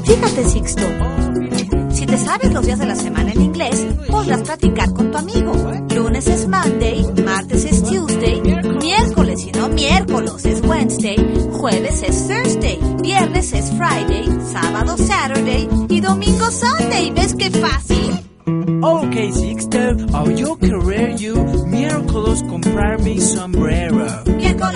Fíjate, Sixto, si te sabes los días de la semana en inglés, podrás platicar con tu amigo. Lunes es Monday, martes es Tuesday, miércoles y no miércoles es Wednesday, jueves es Thursday, viernes es Friday, sábado Saturday y domingo Sunday. ¿Ves qué fácil? Okay, Sixto, yo querer you miércoles comprar mi sombrero. Miércoles